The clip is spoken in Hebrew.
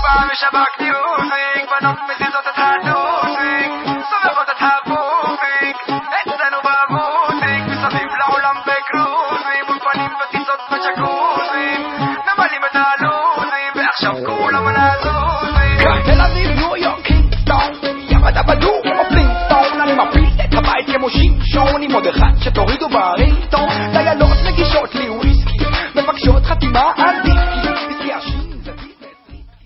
פעם משבק ניוזיק, בנות מזיזות את הדוזיק, סובבות את הבוביק, אצלנו בבוטיק, מסביב לעולם בקרוזים, אולפנים וטיסות בג'קוזים, ממלאים את הלוזים, ועכשיו כולם על הזוזים. כאן תל אביב, ניו יורק, קינגסטון, ירד הבדור כמו פלינגסטון, אני מפיל את הבית כמו שמשון, עם עוד אחד שתורידו ברינגטון,